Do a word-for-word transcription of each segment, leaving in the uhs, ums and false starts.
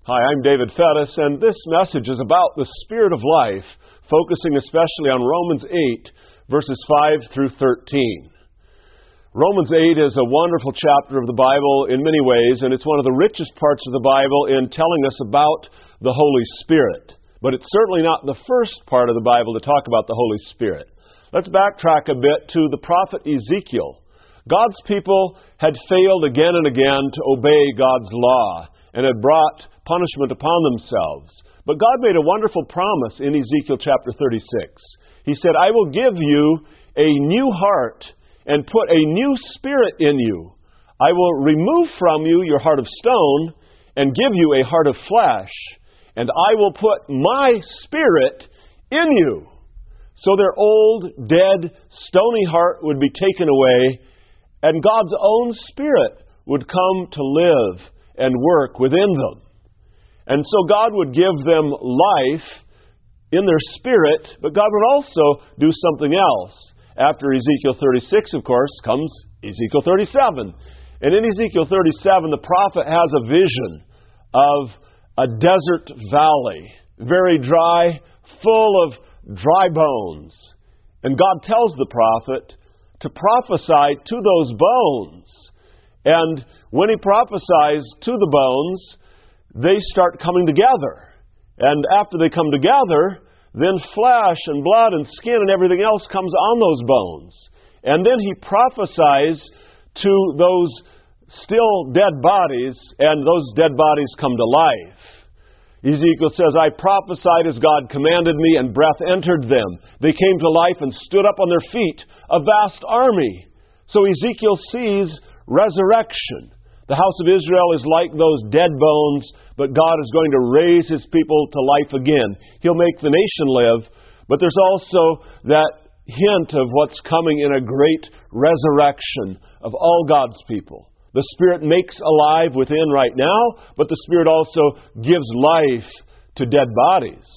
Hi, I'm David Fettis, and this message is about the Spirit of life, focusing especially on Romans eight, verses five through thirteen. Romans eight is a wonderful chapter of the Bible in many ways, and it's one of the richest parts of the Bible in telling us about the Holy Spirit. But it's certainly not the first part of the Bible to talk about the Holy Spirit. Let's backtrack a bit to the prophet Ezekiel. God's people had failed again and again to obey God's law and had brought punishment upon themselves. But God made a wonderful promise in Ezekiel chapter thirty-six. He said, I will give you a new heart and put a new spirit in you. I will remove from you your heart of stone and give you a heart of flesh, and I will put my spirit in you. So their old, dead, stony heart would be taken away, and God's own Spirit would come to live and work within them. And so God would give them life in their spirit, but God would also do something else. After Ezekiel thirty-six, of course, comes Ezekiel thirty-seven. And in Ezekiel thirty-seven, the prophet has a vision of a desert valley, very dry, full of dry bones. And God tells the prophet to prophesy to those bones. And when he prophesies to the bones, they start coming together. And after they come together, then flesh and blood and skin and everything else comes on those bones. And then he prophesies to those still dead bodies, and those dead bodies come to life. Ezekiel says, I prophesied as God commanded me, and breath entered them. They came to life and stood up on their feet, a vast army. So Ezekiel sees resurrection. The house of Israel is like those dead bones, but God is going to raise His people to life again. He'll make the nation live, but there's also that hint of what's coming in a great resurrection of all God's people. The Spirit makes alive within right now, but the Spirit also gives life to dead bodies.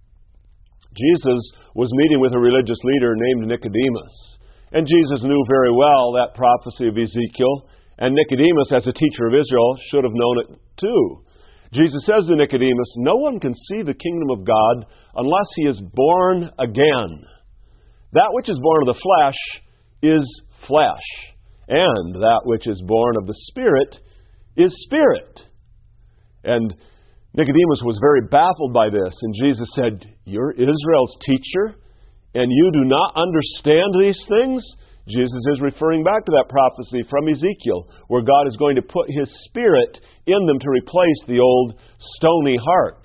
Jesus was meeting with a religious leader named Nicodemus, and Jesus knew very well that prophecy of Ezekiel. And Nicodemus, as a teacher of Israel, should have known it too. Jesus says to Nicodemus, no one can see the kingdom of God unless he is born again. That which is born of the flesh is flesh, and that which is born of the Spirit is spirit. And Nicodemus was very baffled by this, and Jesus said, you're Israel's teacher, and you do not understand these things? Jesus is referring back to that prophecy from Ezekiel, where God is going to put His Spirit in them to replace the old stony heart.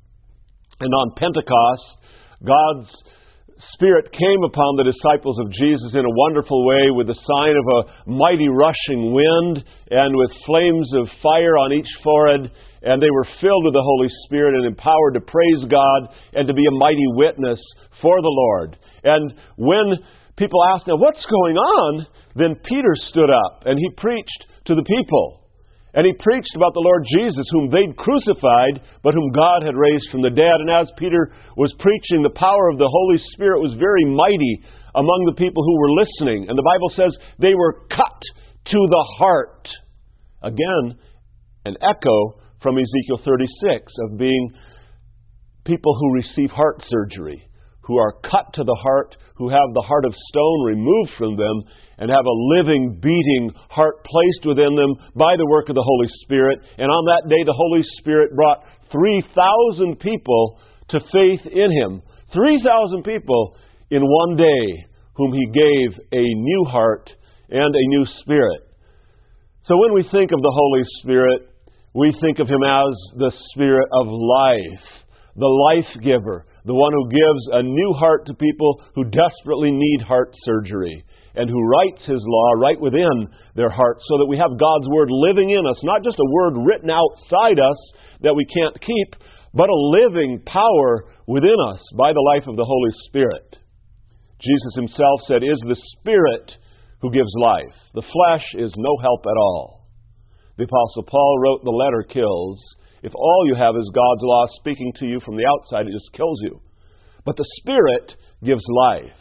And on Pentecost, God's Spirit came upon the disciples of Jesus in a wonderful way with the sign of a mighty rushing wind and with flames of fire on each forehead, and they were filled with the Holy Spirit and empowered to praise God and to be a mighty witness for the Lord. And when people asked, now what's going on? Then Peter stood up and he preached to the people. And he preached about the Lord Jesus, whom they'd crucified, but whom God had raised from the dead. And as Peter was preaching, the power of the Holy Spirit was very mighty among the people who were listening. And the Bible says they were cut to the heart. Again, an echo from Ezekiel thirty-six of being people who receive heart surgery, who are cut to the heart, who have the heart of stone removed from them, and have a living, beating heart placed within them by the work of the Holy Spirit. And on that day, the Holy Spirit brought three thousand people to faith in Him. three thousand people in one day, whom He gave a new heart and a new spirit. So when we think of the Holy Spirit, we think of Him as the Spirit of life, the life giver, the one who gives a new heart to people who desperately need heart surgery, and who writes His law right within their hearts so that we have God's Word living in us, not just a word written outside us that we can't keep, but a living power within us by the life of the Holy Spirit. Jesus Himself said, "It is the Spirit who gives life. The flesh is no help at all." The Apostle Paul wrote, "The letter kills. If all you have is God's law speaking to you from the outside, it just kills you. But the Spirit gives life."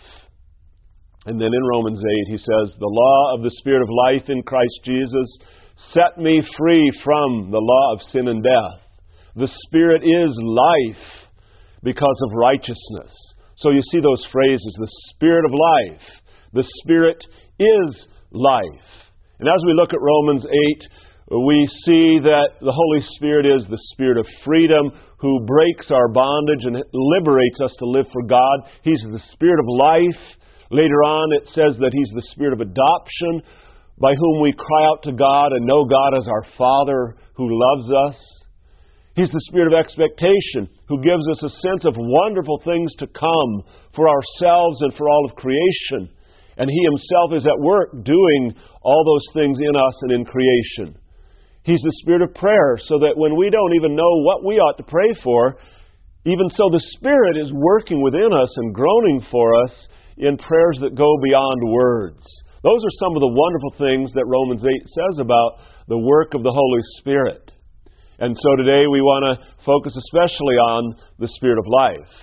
And then in Romans eight, he says, "The law of the Spirit of life in Christ Jesus set me free from the law of sin and death. The Spirit is life because of righteousness. So you see those phrases, the Spirit of life. The Spirit is life. And as we look at Romans eight, we see that the Holy Spirit is the Spirit of freedom who breaks our bondage and liberates us to live for God. He's the Spirit of life. Later on it says that He's the Spirit of adoption, by whom we cry out to God and know God as our Father who loves us. He's the Spirit of expectation, who gives us a sense of wonderful things to come for ourselves and for all of creation. And He Himself is at work doing all those things in us and in creation. He's the Spirit of prayer, so that when we don't even know what we ought to pray for, even so the Spirit is working within us and groaning for us in prayers that go beyond words. Those are some of the wonderful things that Romans eight says about the work of the Holy Spirit. And so today we want to focus especially on the Spirit of life.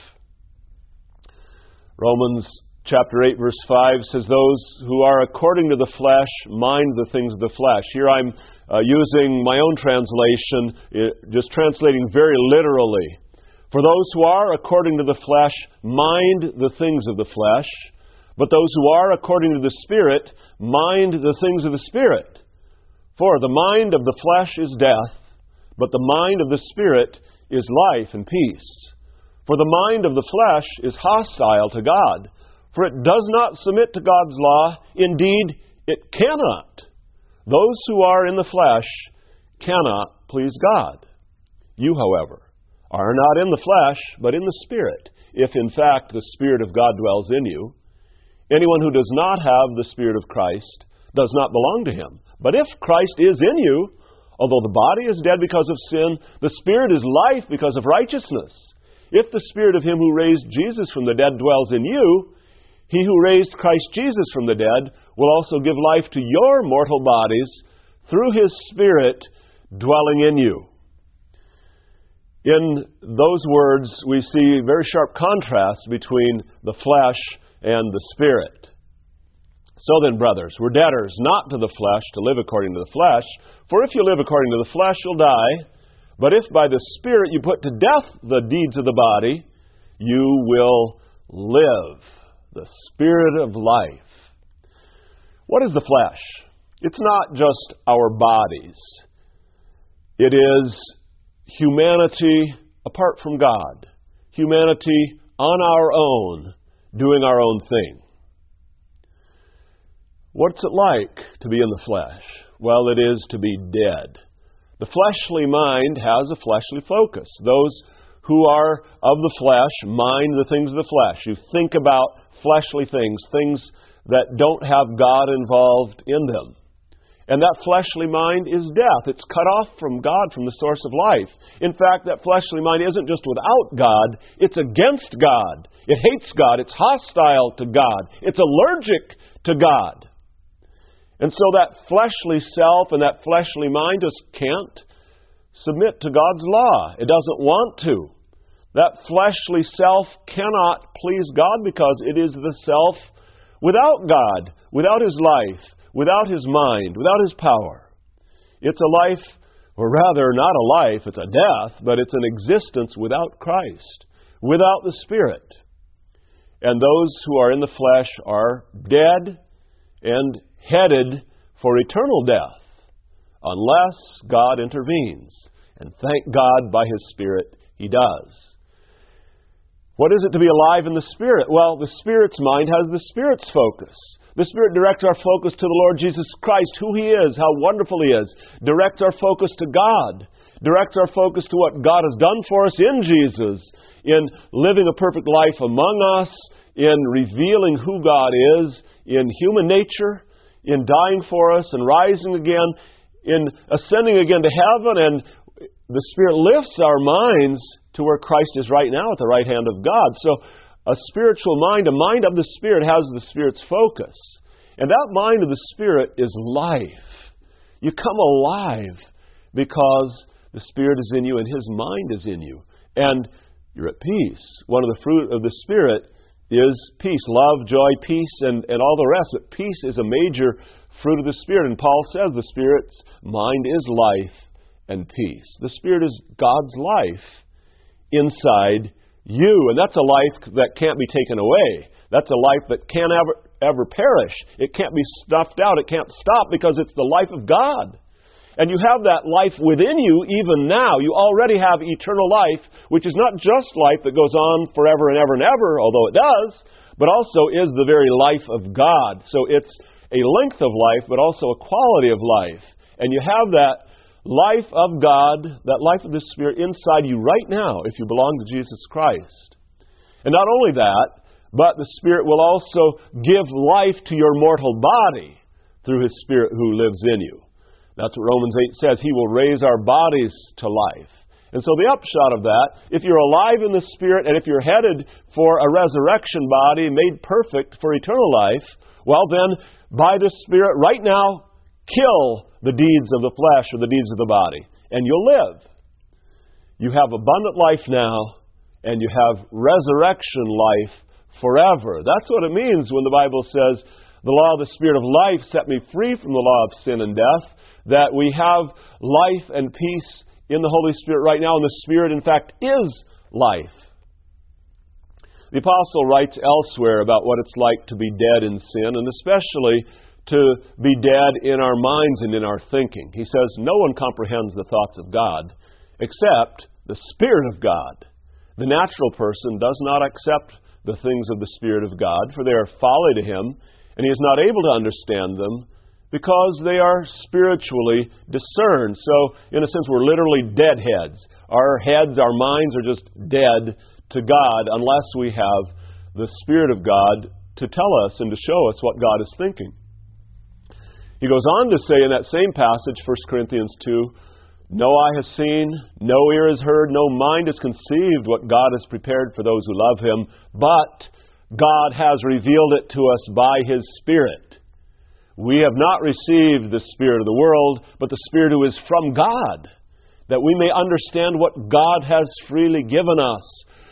Romans chapter eight verse five says, "Those who are according to the flesh mind the things of the flesh." Here I'm uh, using my own translation, uh, just translating very literally. "For those who are according to the flesh mind the things of the flesh, but those who are according to the Spirit mind the things of the Spirit. For the mind of the flesh is death, but the mind of the Spirit is life and peace. For the mind of the flesh is hostile to God, for it does not submit to God's law. Indeed, it cannot. Those who are in the flesh cannot please God. You, however, are not in the flesh, but in the Spirit, if in fact the Spirit of God dwells in you. Anyone who does not have the Spirit of Christ does not belong to Him. But if Christ is in you, although the body is dead because of sin, the Spirit is life because of righteousness. If the Spirit of Him who raised Jesus from the dead dwells in you, He who raised Christ Jesus from the dead will also give life to your mortal bodies through His Spirit dwelling in you." In those words, we see very sharp contrast between the flesh and the Spirit. "So then, brothers, we're debtors not to the flesh to live according to the flesh. For if you live according to the flesh, you'll die. But if by the Spirit you put to death the deeds of the body, you will live." The Spirit of life. What is the flesh? It's not just our bodies. It is humanity apart from God. Humanity on our own, doing our own thing. What's it like to be in the flesh? Well, it is to be dead. The fleshly mind has a fleshly focus. Those who are of the flesh mind the things of the flesh. You think about fleshly things, things that don't have God involved in them. And that fleshly mind is death. It's cut off from God, from the source of life. In fact, that fleshly mind isn't just without God, it's against God. It hates God. It's hostile to God. It's allergic to God. And so that fleshly self and that fleshly mind just can't submit to God's law. It doesn't want to. That fleshly self cannot please God because it is the self without God, without His life, without His mind, without His power. It's a life, or rather not a life, it's a death, but it's an existence without Christ, without the Spirit. And those who are in the flesh are dead and headed for eternal death, unless God intervenes. And thank God by His Spirit He does. What is it to be alive in the Spirit? Well, the Spirit's mind has the Spirit's focus. The Spirit directs our focus to the Lord Jesus Christ, who He is, how wonderful He is. Directs our focus to God. Directs our focus to what God has done for us in Jesus, in living a perfect life among us, in revealing who God is, in human nature, in dying for us and rising again, in ascending again to heaven. And the Spirit lifts our minds to where Christ is right now at the right hand of God. So a spiritual mind, a mind of the Spirit, has the Spirit's focus. And that mind of the Spirit is life. You come alive because the Spirit is in you and His mind is in you. And you're at peace. One of the fruit of the Spirit is peace, love, joy, peace, and, and all the rest. But peace is a major fruit of the Spirit. And Paul says the Spirit's mind is life and peace. The Spirit is God's life inside you. And that's a life that can't be taken away. That's a life that can't ever, ever perish. It can't be snuffed out. It can't stop because it's the life of God. And you have that life within you even now. You already have eternal life, which is not just life that goes on forever and ever and ever, although it does, but also is the very life of God. So it's a length of life, but also a quality of life. And you have that life of God, that life of the Spirit inside you right now if you belong to Jesus Christ. And not only that, but the Spirit will also give life to your mortal body through His Spirit who lives in you. That's what Romans eight says. He will raise our bodies to life. And so the upshot of that, if you're alive in the Spirit and if you're headed for a resurrection body made perfect for eternal life, well then, by the Spirit right now, kill the deeds of the flesh or the deeds of the body, and you'll live. You have abundant life now, and you have resurrection life forever. That's what it means when the Bible says, the law of the Spirit of life set me free from the law of sin and death, that we have life and peace in the Holy Spirit right now, and the Spirit, in fact, is life. The Apostle writes elsewhere about what it's like to be dead in sin, and especially to be dead in our minds and in our thinking. He says, no one comprehends the thoughts of God except the Spirit of God. The natural person does not accept the things of the Spirit of God, for they are folly to him, and he is not able to understand them because they are spiritually discerned. So, in a sense, we're literally deadheads. Our heads, our minds are just dead to God unless we have the Spirit of God to tell us and to show us what God is thinking. He goes on to say in that same passage, First Corinthians two, no eye has seen, no ear has heard, no mind has conceived what God has prepared for those who love Him, but God has revealed it to us by His Spirit. We have not received the Spirit of the world, but the Spirit who is from God, that we may understand what God has freely given us.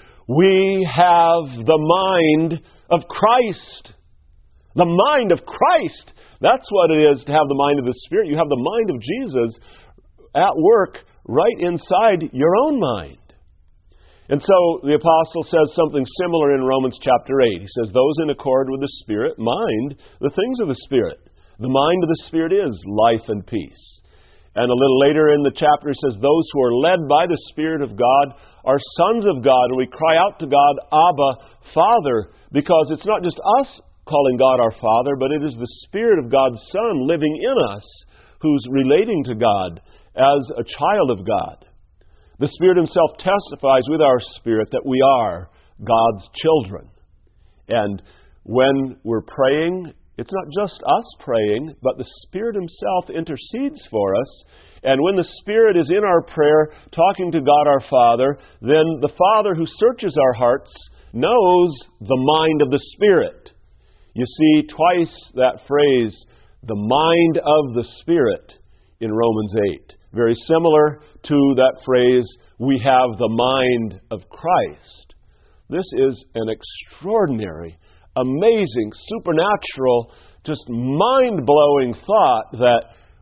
We have the mind of Christ. The mind of Christ. That's what it is to have the mind of the Spirit. You have the mind of Jesus at work right inside your own mind. And so the Apostle says something similar in Romans chapter eight. He says, those in accord with the Spirit mind the things of the Spirit. The mind of the Spirit is life and peace. And a little later in the chapter he says, those who are led by the Spirit of God are sons of God. And we cry out to God, Abba, Father, because it's not just us calling God our Father, but it is the Spirit of God's Son living in us who's relating to God as a child of God. The Spirit Himself testifies with our spirit that we are God's children. And when we're praying, it's not just us praying, but the Spirit Himself intercedes for us. And when the Spirit is in our prayer, talking to God our Father, then the Father who searches our hearts knows the mind of the Spirit. You see twice that phrase, the mind of the Spirit, in Romans eight. Very similar to that phrase, we have the mind of Christ. This is an extraordinary, amazing, supernatural, just mind-blowing thought that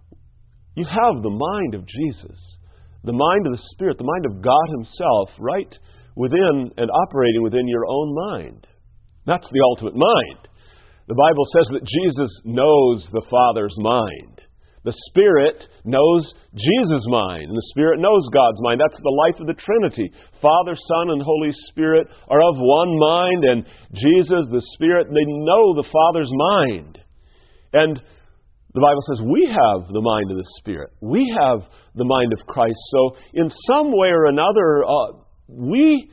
you have the mind of Jesus, the mind of the Spirit, the mind of God Himself right within and operating within your own mind. That's the ultimate mind. The Bible says that Jesus knows the Father's mind. The Spirit knows Jesus' mind, and the Spirit knows God's mind. That's the life of the Trinity. Father, Son, and Holy Spirit are of one mind, and Jesus, the Spirit, they know the Father's mind. And the Bible says we have the mind of the Spirit. We have the mind of Christ. So in some way or another, uh, we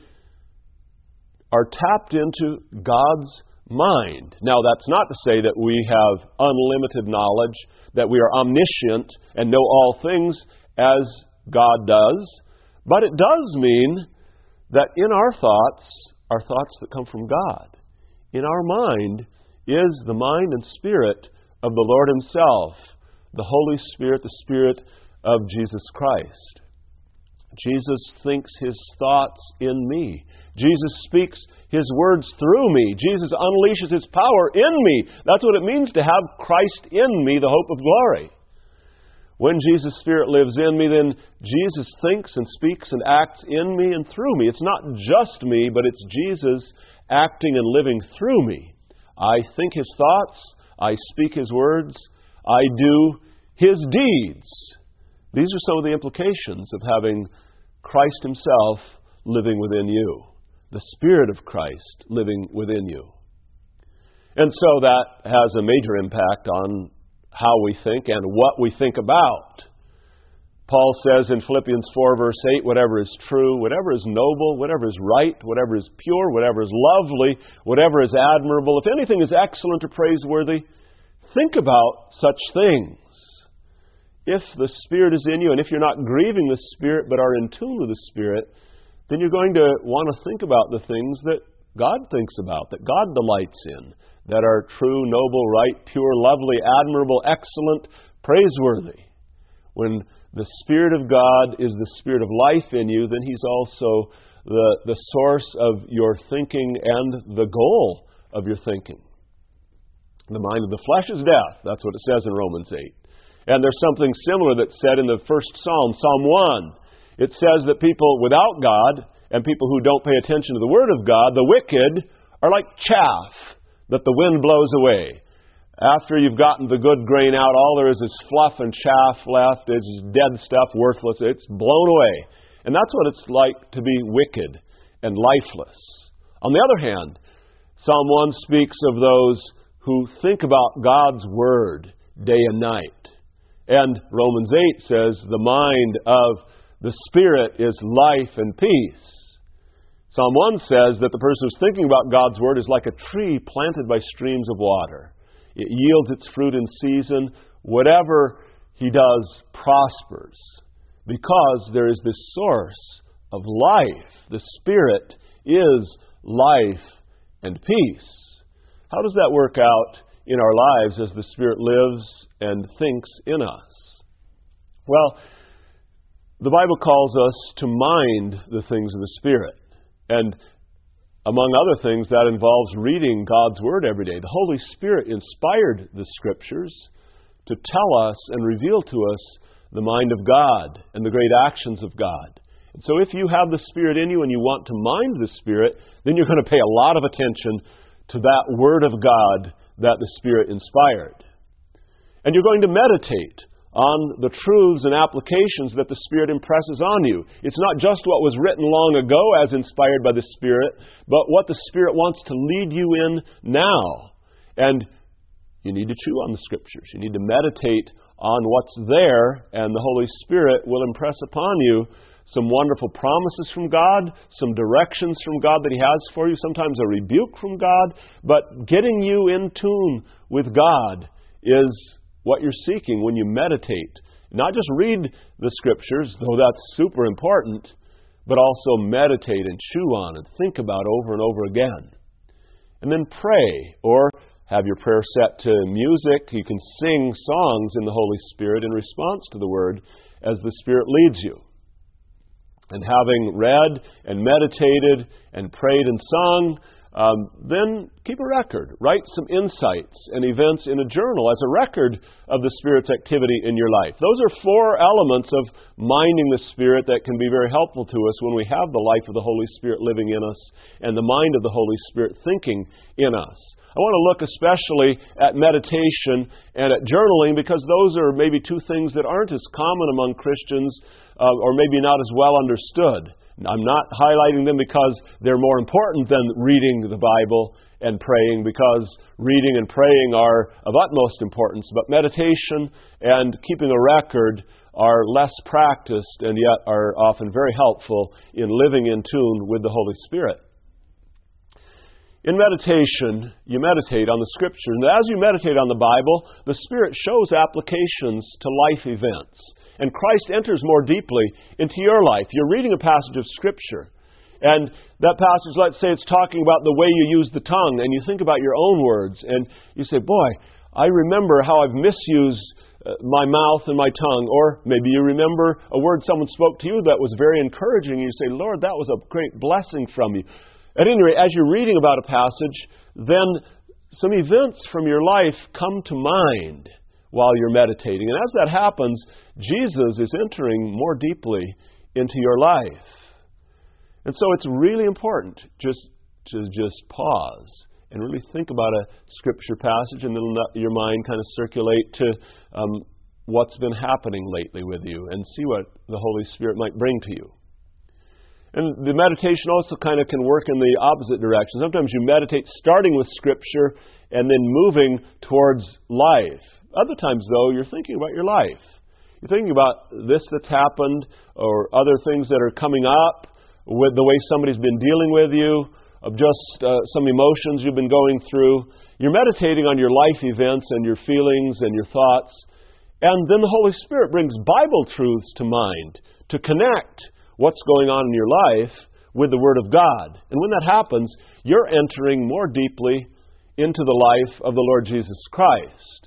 are tapped into God's mind. Now, that's not to say that we have unlimited knowledge, that we are omniscient and know all things as God does, but it does mean that in our thoughts are thoughts that come from God. In our mind is the mind and spirit of the Lord Himself, the Holy Spirit, the Spirit of Jesus Christ. Jesus thinks His thoughts in me. Jesus speaks His words through me. Jesus unleashes His power in me. That's what it means to have Christ in me, the hope of glory. When Jesus' Spirit lives in me, then Jesus thinks and speaks and acts in me and through me. It's not just me, but it's Jesus acting and living through me. I think His thoughts, I speak His words, I do His deeds. These are some of the implications of having Christ Himself living within you, the Spirit of Christ living within you. And so that has a major impact on how we think and what we think about. Paul says in Philippians four, verse eight, whatever is true, whatever is noble, whatever is right, whatever is pure, whatever is lovely, whatever is admirable, if anything is excellent or praiseworthy, think about such things. If the Spirit is in you, and if you're not grieving the Spirit but are in tune with the Spirit, then you're going to want to think about the things that God thinks about, that God delights in, that are true, noble, right, pure, lovely, admirable, excellent, praiseworthy. When the Spirit of God is the Spirit of life in you, then He's also the, the source of your thinking and the goal of your thinking. The mind of the flesh is death. That's what it says in Romans eight. And there's something similar that's said in the first Psalm, Psalm one. It says that people without God and people who don't pay attention to the Word of God, the wicked, are like chaff that the wind blows away. After you've gotten the good grain out, all there is is fluff and chaff left. It's dead stuff, worthless. It's blown away. And that's what it's like to be wicked and lifeless. On the other hand, Psalm one speaks of those who think about God's Word day and night. And Romans eight says the mind of the Spirit is life and peace. Psalm one says that the person who's thinking about God's Word is like a tree planted by streams of water. It yields its fruit in season. Whatever he does prospers because there is this source of life. The Spirit is life and peace. How does that work out in our lives as the Spirit lives and thinks in us? Well, the Bible calls us to mind the things of the Spirit. And among other things, that involves reading God's Word every day. The Holy Spirit inspired the Scriptures to tell us and reveal to us the mind of God and the great actions of God. And so if you have the Spirit in you and you want to mind the Spirit, then you're going to pay a lot of attention to that Word of God that the Spirit inspired. And you're going to meditate on the truths and applications that the Spirit impresses on you. It's not just what was written long ago as inspired by the Spirit, but what the Spirit wants to lead you in now. And you need to chew on the Scriptures. You need to meditate on what's there, and the Holy Spirit will impress upon you some wonderful promises from God, some directions from God that He has for you, sometimes a rebuke from God, but getting you in tune with God is what you're seeking when you meditate. Not just read the Scriptures, though that's super important, but also meditate and chew on and think about over and over again. And then pray, or have your prayer set to music. You can sing songs in the Holy Spirit in response to the Word as the Spirit leads you. And having read and meditated and prayed and sung, um, then keep a record. Write some insights and events in a journal as a record of the Spirit's activity in your life. Those are four elements of minding the Spirit that can be very helpful to us when we have the life of the Holy Spirit living in us and the mind of the Holy Spirit thinking in us. I want to look especially at meditation and at journaling because those are maybe two things that aren't as common among Christians uh, or maybe not as well understood. I'm not highlighting them because they're more important than reading the Bible and praying, because reading and praying are of utmost importance. But meditation and keeping a record are less practiced and yet are often very helpful in living in tune with the Holy Spirit. In meditation, you meditate on the Scripture. And as you meditate on the Bible, the Spirit shows applications to life events. And Christ enters more deeply into your life. You're reading a passage of Scripture. And that passage, let's say it's talking about the way you use the tongue. And you think about your own words. And you say, boy, I remember how I've misused my mouth and my tongue. Or maybe you remember a word someone spoke to you that was very encouraging. And you say, Lord, that was a great blessing from you. At any rate, as you're reading about a passage, then some events from your life come to mind while you're meditating. And as that happens, Jesus is entering more deeply into your life. And so it's really important just to just pause and really think about a Scripture passage, and then let your mind kind of circulate to um, what's been happening lately with you and see what the Holy Spirit might bring to you. And the meditation also kind of can work in the opposite direction. Sometimes you meditate starting with Scripture and then moving towards life. Other times, though, you're thinking about your life. You're thinking about this that's happened or other things that are coming up with the way somebody's been dealing with you, of just uh, some emotions you've been going through. You're meditating on your life events and your feelings and your thoughts. And then the Holy Spirit brings Bible truths to mind to connect what's going on in your life with the Word of God. And when that happens, you're entering more deeply into the life of the Lord Jesus Christ.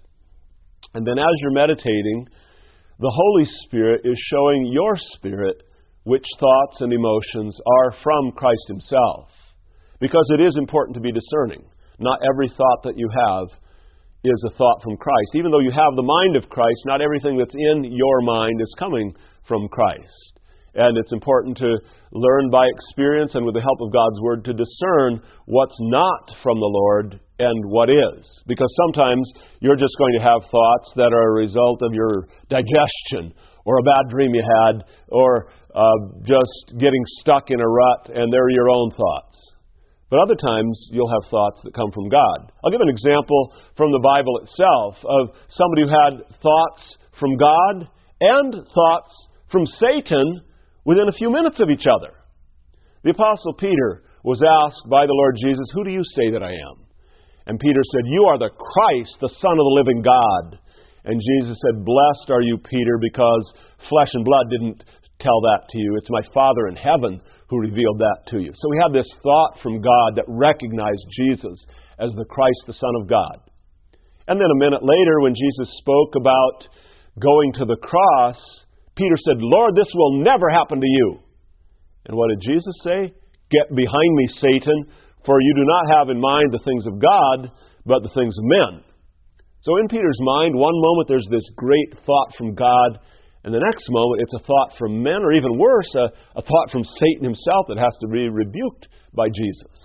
And then as you're meditating, the Holy Spirit is showing your spirit which thoughts and emotions are from Christ Himself. Because it is important to be discerning. Not every thought that you have is a thought from Christ. Even though you have the mind of Christ, not everything that's in your mind is coming from Christ. And it's important to learn by experience and with the help of God's Word to discern what's not from the Lord and what is. Because sometimes you're just going to have thoughts that are a result of your digestion or a bad dream you had or uh, just getting stuck in a rut, and they're your own thoughts. But other times, you'll have thoughts that come from God. I'll give an example from the Bible itself of somebody who had thoughts from God and thoughts from Satan within a few minutes of each other. The Apostle Peter was asked by the Lord Jesus, "Who do you say that I am?" And Peter said, "You are the Christ, the Son of the living God." And Jesus said, "Blessed are you, Peter, because flesh and blood didn't tell that to you. It's my Father in heaven who revealed that to you." So we have this thought from God that recognized Jesus as the Christ, the Son of God. And then a minute later, when Jesus spoke about going to the cross, Peter said, "Lord, this will never happen to you." And what did Jesus say? "Get behind me, Satan, for you do not have in mind the things of God, but the things of men." So in Peter's mind, one moment there's this great thought from God, and the next moment, it's a thought from men, or even worse, a, a thought from Satan himself that has to be rebuked by Jesus.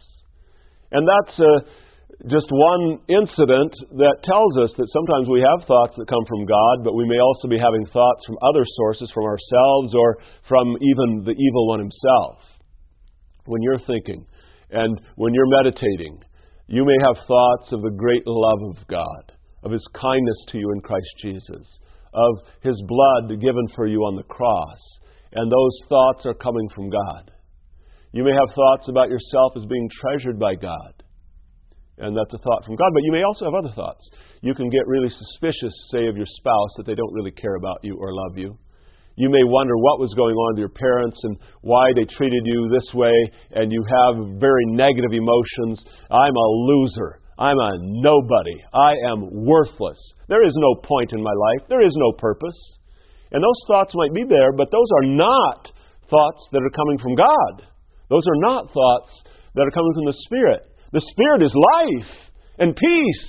And that's uh, just one incident that tells us that sometimes we have thoughts that come from God, but we may also be having thoughts from other sources, from ourselves, or from even the evil one himself. When you're thinking and when you're meditating, you may have thoughts of the great love of God, of His kindness to you in Christ Jesus, of His blood given for you on the cross. And those thoughts are coming from God. You may have thoughts about yourself as being treasured by God. And that's a thought from God. But you may also have other thoughts. You can get really suspicious, say, of your spouse, that they don't really care about you or love you. You may wonder what was going on with your parents and why they treated you this way. And you have very negative emotions. I'm a loser. I'm a nobody. I am worthless. There is no point in my life. There is no purpose. And those thoughts might be there, but those are not thoughts that are coming from God. Those are not thoughts that are coming from the Spirit. The Spirit is life and peace.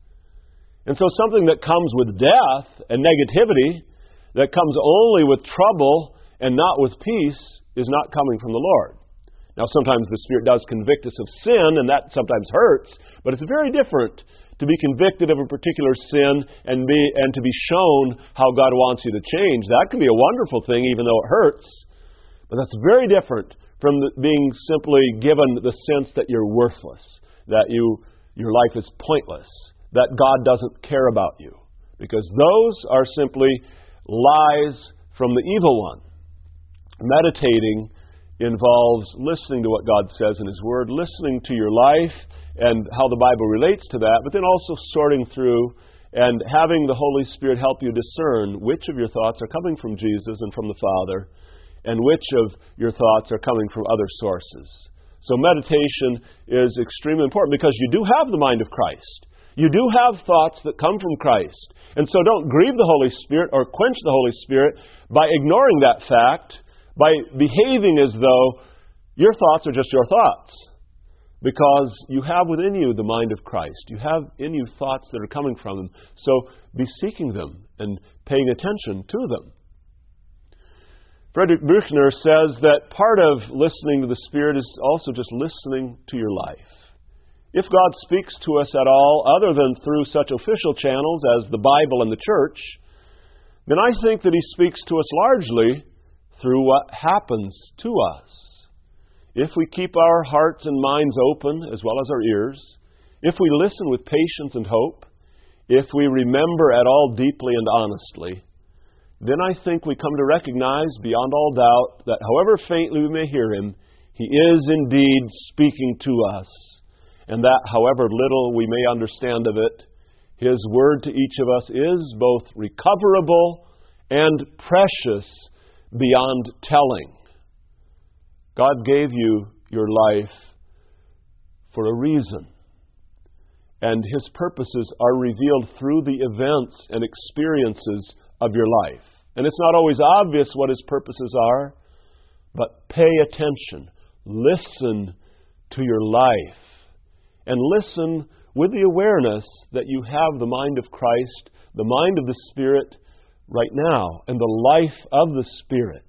And so something that comes with death and negativity, that comes only with trouble and not with peace, is not coming from the Lord. Now, sometimes the Spirit does convict us of sin, and that sometimes hurts, but it's very different to be convicted of a particular sin and be and to be shown how God wants you to change. That can be a wonderful thing, even though it hurts. But that's very different from the, being simply given the sense that you're worthless, that you your life is pointless, that God doesn't care about you. Because those are simply lies from the evil one. Meditating involves listening to what God says in His Word, listening to your life and how the Bible relates to that, but then also sorting through and having the Holy Spirit help you discern which of your thoughts are coming from Jesus and from the Father, and which of your thoughts are coming from other sources. So meditation is extremely important because you do have the mind of Christ. You do have thoughts that come from Christ. And so don't grieve the Holy Spirit or quench the Holy Spirit by ignoring that fact, by behaving as though your thoughts are just your thoughts. Because you have within you the mind of Christ. You have in you thoughts that are coming from Him. So be seeking them and paying attention to them. Frederick Buechner says that part of listening to the Spirit is also just listening to your life. If God speaks to us at all, other than through such official channels as the Bible and the church, then I think that He speaks to us largely through what happens to us. If we keep our hearts and minds open, as well as our ears, if we listen with patience and hope, if we remember at all deeply and honestly, then I think we come to recognize beyond all doubt that however faintly we may hear Him, He is indeed speaking to us, and that however little we may understand of it, His Word to each of us is both recoverable and precious beyond telling. God gave you your life for a reason, and His purposes are revealed through the events and experiences of your life. And it's not always obvious what His purposes are, but pay attention. Listen to your life. And listen with the awareness that you have the mind of Christ, the mind of the Spirit right now, and the life of the Spirit.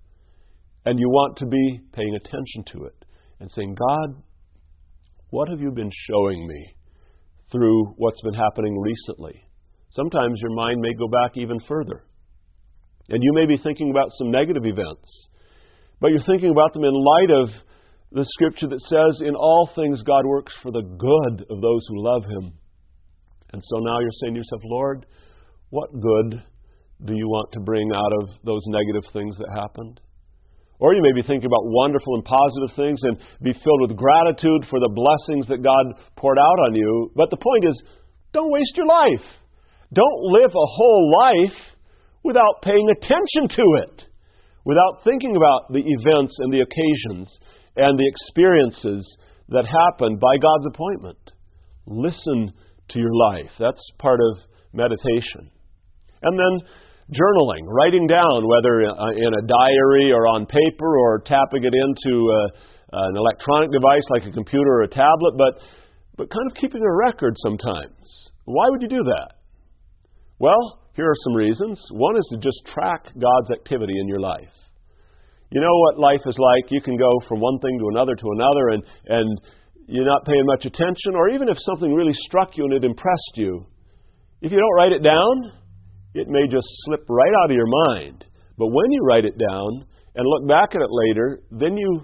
And you want to be paying attention to it and saying, God, what have you been showing me through what's been happening recently? Sometimes your mind may go back even further. And you may be thinking about some negative events, but you're thinking about them in light of the Scripture that says, in all things God works for the good of those who love Him. And so now you're saying to yourself, Lord, what good do you want to bring out of those negative things that happened? Or you may be thinking about wonderful and positive things and be filled with gratitude for the blessings that God poured out on you. But the point is, don't waste your life. Don't live a whole life without paying attention to it, without thinking about the events and the occasions and the experiences that happen by God's appointment. Listen to your life. That's part of meditation. And then journaling, writing down, whether in a diary or on paper or tapping it into a, an electronic device like a computer or a tablet, but, but kind of keeping a record sometimes. Why would you do that? Well, here are some reasons. One is to just track God's activity in your life. You know what life is like. You can go from one thing to another to another, and, and you're not paying much attention, or even if something really struck you and it impressed you, if you don't write it down, it may just slip right out of your mind. But when you write it down and look back at it later, then you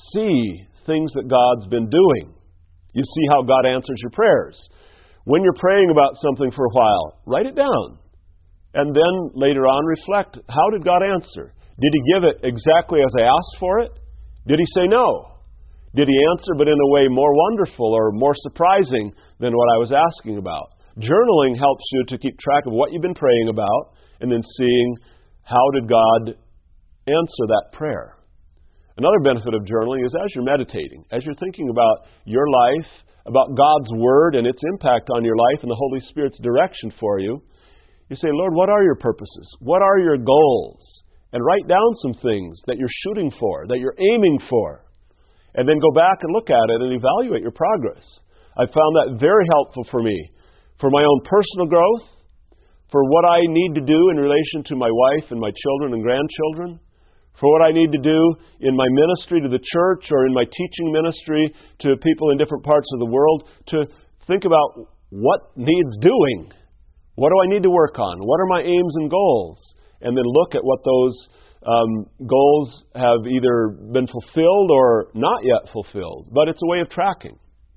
see things that God's been doing. You see how God answers your prayers. When you're praying about something for a while, write it down. And then later on reflect, how did God answer? Did He give it exactly as I asked for it? Did He say no? Did He answer but in a way more wonderful or more surprising than what I was asking about? Journaling helps you to keep track of what you've been praying about and then seeing how did God answer that prayer. Another benefit of journaling is as you're meditating, as you're thinking about your life, about God's Word and its impact on your life and the Holy Spirit's direction for you, you say, Lord, what are your purposes? What are your goals? And write down some things that you're shooting for, that you're aiming for. And then go back and look at it and evaluate your progress. I found that very helpful for me, for my own personal growth, for what I need to do in relation to my wife and my children and grandchildren, for what I need to do in my ministry to the church or in my teaching ministry to people in different parts of the world, to think about what needs doing. What do I need to work on? What are my aims and goals? And then look at what those um, goals have either been fulfilled or not yet fulfilled. But it's a way of tracking.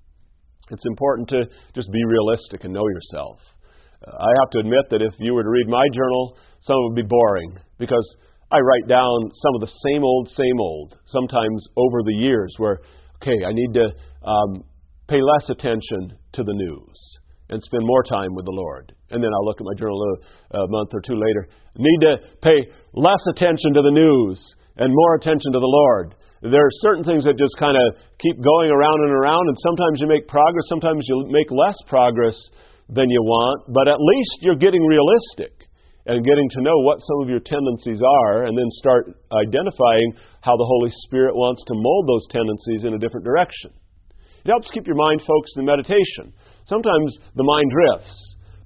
It's important to just be realistic and know yourself. Uh, I have to admit that if you were to read my journal, some of it would be boring because I write down some of the same old, same old, sometimes over the years where, okay, I need to um, pay less attention to the news and spend more time with the Lord. And then I'll look at my journal a, a month or two later. Need to pay less attention to the news and more attention to the Lord. There are certain things that just kind of keep going around and around, and sometimes you make progress, sometimes you make less progress than you want, but at least you're getting realistic and getting to know what some of your tendencies are, and then start identifying how the Holy Spirit wants to mold those tendencies in a different direction. It helps keep your mind focused in meditation. Sometimes the mind drifts,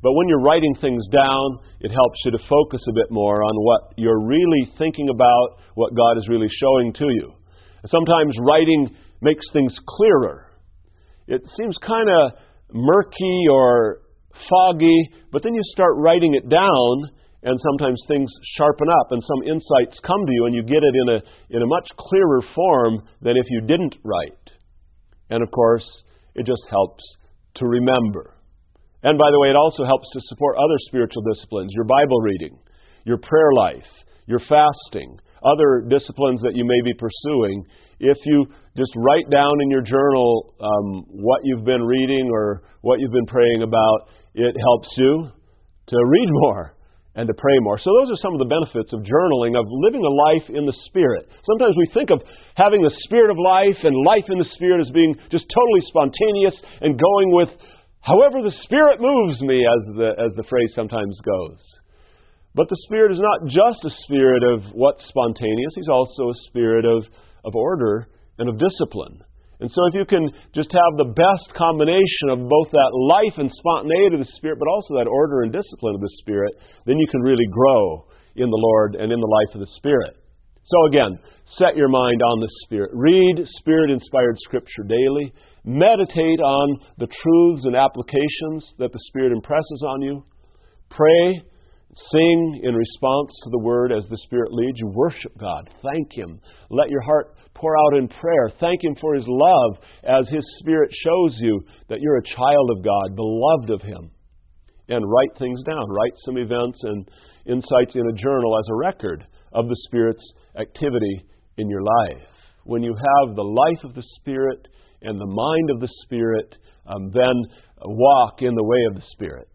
But when you're writing things down, it helps you to focus a bit more on what you're really thinking about, what God is really showing to you. Sometimes writing makes things clearer. It seems kind of murky or foggy, but then you start writing it down, and sometimes things sharpen up and some insights come to you, and you get it in a in a much clearer form than if you didn't write. And of course, it just helps to remember. And by the way, it also helps to support other spiritual disciplines, your Bible reading, your prayer life, your fasting, other disciplines that you may be pursuing. If you just write down in your journal um, what you've been reading or what you've been praying about, it helps you to read more and to pray more. So those are some of the benefits of journaling, of living a life in the Spirit. Sometimes we think of having the Spirit of life and life in the Spirit as being just totally spontaneous and going with however the Spirit moves me, as the as the phrase sometimes goes. But the Spirit is not just a spirit of what's spontaneous. He's also a spirit of, of order and of discipline. And so if you can just have the best combination of both that life and spontaneity of the Spirit, but also that order and discipline of the Spirit, then you can really grow in the Lord and in the life of the Spirit. So again, set your mind on the Spirit. Read Spirit-inspired Scripture daily. Meditate on the truths and applications that the Spirit impresses on you. Pray. Sing in response to the Word as the Spirit leads you. Worship God. Thank Him. Let your heart pour out in prayer. Thank Him for His love as His Spirit shows you that you're a child of God, beloved of Him. And write things down. Write some events and insights in a journal as a record of the Spirit's activity in your life. When you have the life of the Spirit and the mind of the Spirit, um, then walk in the way of the Spirit.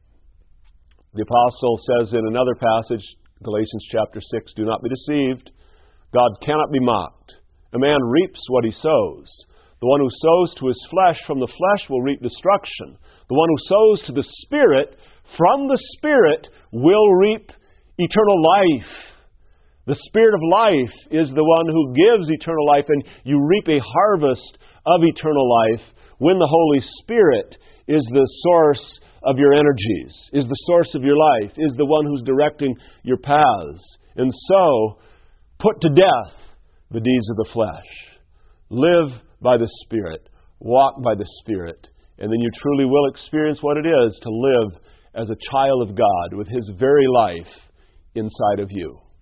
The Apostle says in another passage, Galatians chapter six, do not be deceived. God cannot be mocked. A man reaps what he sows. The one who sows to his flesh from the flesh will reap destruction. The one who sows to the Spirit from the Spirit will reap eternal life. The Spirit of life is the one who gives eternal life, and you reap a harvest of eternal life when the Holy Spirit is the source of your energies, is the source of your life, is the one who's directing your paths. And so, put to death the deeds of the flesh. Live by the Spirit. Walk by the Spirit. And then you truly will experience what it is to live as a child of God with His very life inside of you.